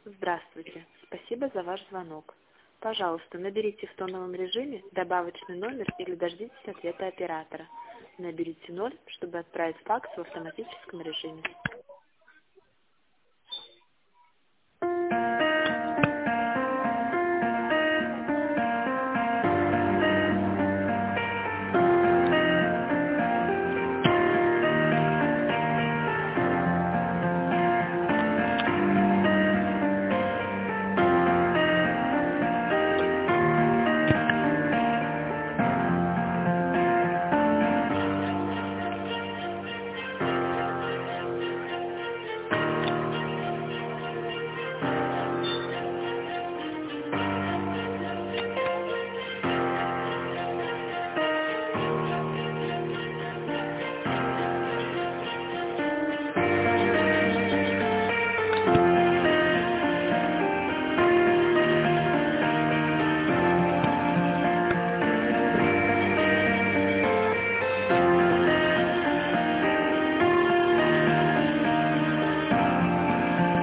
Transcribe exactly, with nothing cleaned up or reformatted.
Здравствуйте. Спасибо за ваш звонок. Пожалуйста, наберите в тоновом режиме добавочный номер или дождитесь ответа оператора. Наберите ноль, чтобы отправить факс в автоматическом режиме.